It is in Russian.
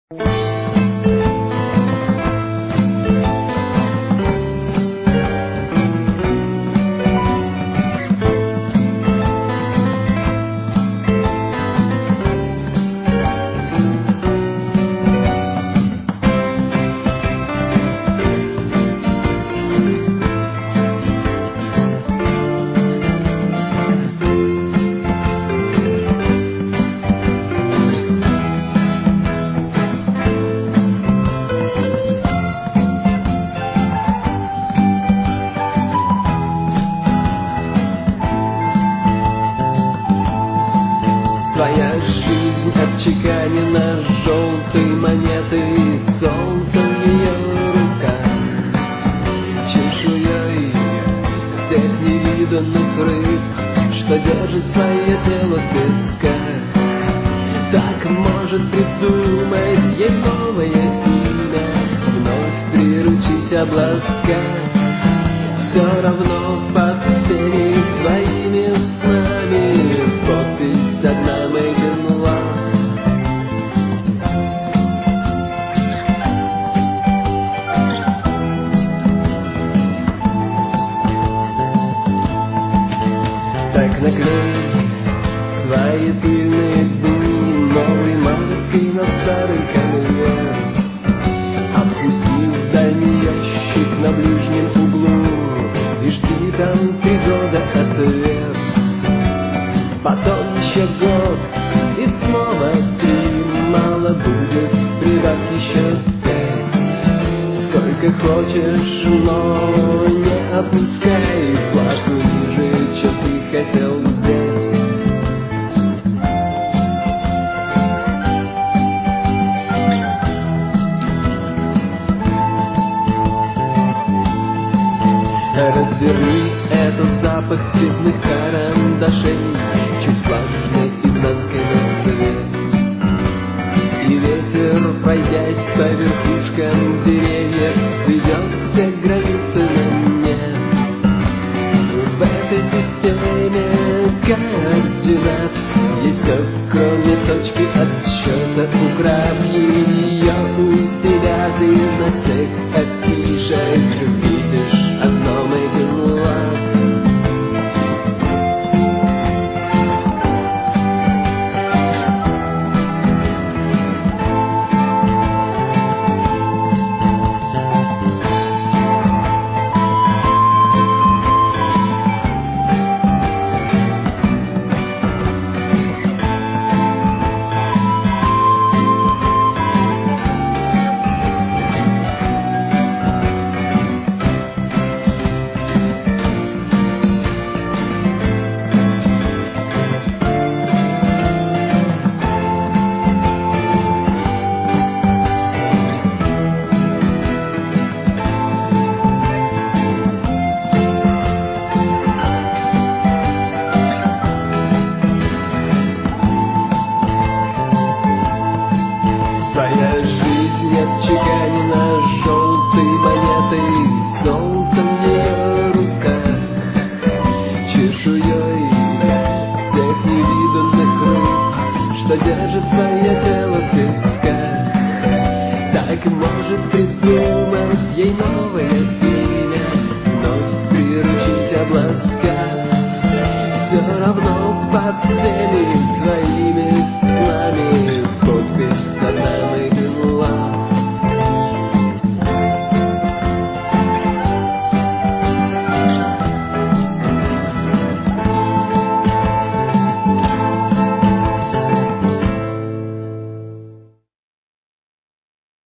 Твоя жизнь отчеканена желтой монетой, солнце в ее руках, чешуей всех невиданных рыб, что держит свое тело в песках. Так может придумать ей новое имя, вновь приручить обласка. Все равно под всеми твоими снами подпись одна made in love. Так наклей свои пыльные дни новой маркой на старый конверт. Опусти в дальний ящик на ближнем углу и жди там 3 года ответ. Потом еще год и снова 3, мало будет, прибавь еще 5. Сколько хочешь, но не опускай плату ниже, чем ты хотел взять. Разверни этот запах цветных карандашей, чуть влажной изнанкой на свет. И ветер, пройдясь по верхушкам деревьев, сведет все границы на нет. В этой системе координат есть все, кроме точки отсчета. Украв ее у себя, ты на всех афишах видишь одно made in love.